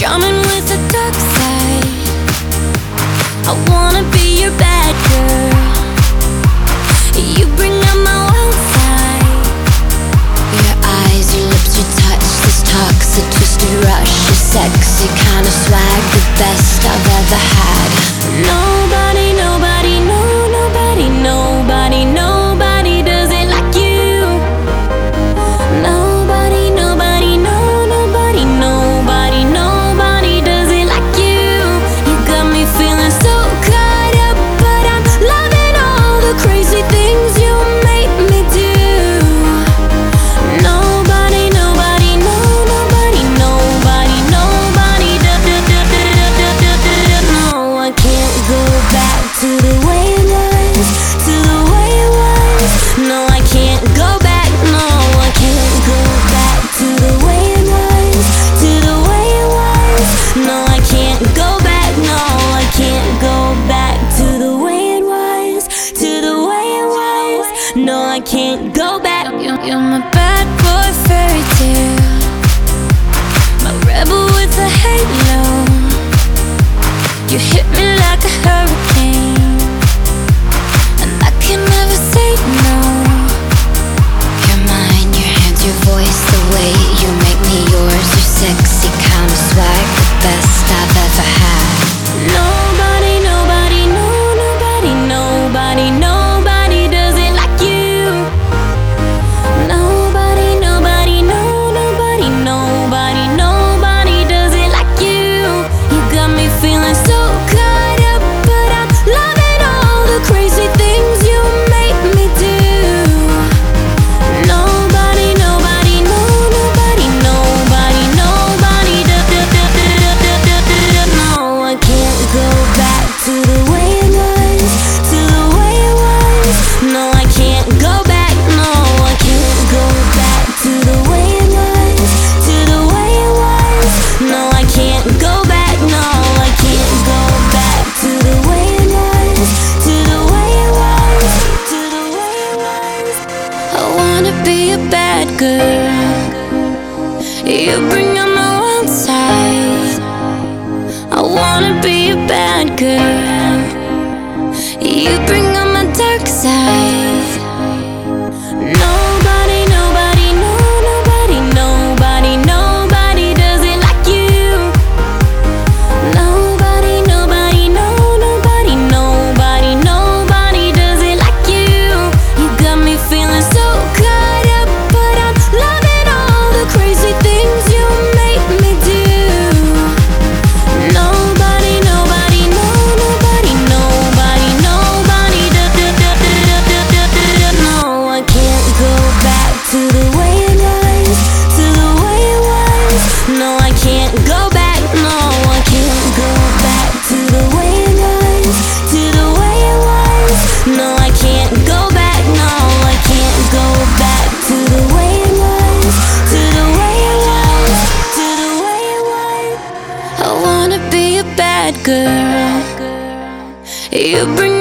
coming with the dark side. I wanna be your bad girl. You bring out my wild side. Your eyes, your lips, your touch, this toxic twisted rush, your sexy kind of swag, the best I've ever had. Nobody, nobody, no, nobody, nobody, nobody does it like you. Nobody, nobody, no, nobody, nobody, nobody does it like you. You got me feeling so caught up, but I'm loving all the crazy things you make me do. Nobody, nobody, no, nobody, nobody, nobody no, I can't go back to the way it was, to the way it was. No, I can't go back, no, I can't go back to the way it was, to the way it was. No, I can't go back, no, I can't go back to the way it was, to the way it was. No, I can't go back. You're my bad boy fairy tale, my rebel with a halo. You hit me like a hurricane, and I can never say no. Your mind, your hands, your voice, the way you make me yours, your sexy kind of swag, the best I've ever had. Nobody, nobody, no, nobody, nobody, nobody does it like you. Nobody, nobody, no, nobody, nobody, nobody does it like you. You got me feeling so caught up, but I'm loving all the crazy things you make me do. Nobody, nobody, no, nobody, nobody, nobody no, I can't go back to the way it was, to the way it was. No, I can't go back, no, I can't go back to the way it was, to the way it was. No, I can't go back, no, I can't go back to the way it was, to the way it was, to the way it was. I wanna be a bad girl. You bring out my wild side. I wanna be a bad girl. You bring out my dark side. Nobody, nobody, no, nobody, nobody, nobody does it like you. Nobody, nobody, no, nobody, nobody, nobody does it like you. You got me feeling so caught up, but I'm loving all the crazy things you make me do. Nobody, nobody, no, nobody, nobody, nobody no, I can't go back to the way it was, to the way it was. No, I can't go back, no, I can't go back to the way it was, to the way it was. No, I can't go back, no, I can't go back to the way it was, to the way it was, to the way it was. I wanna be a bad girl. You bring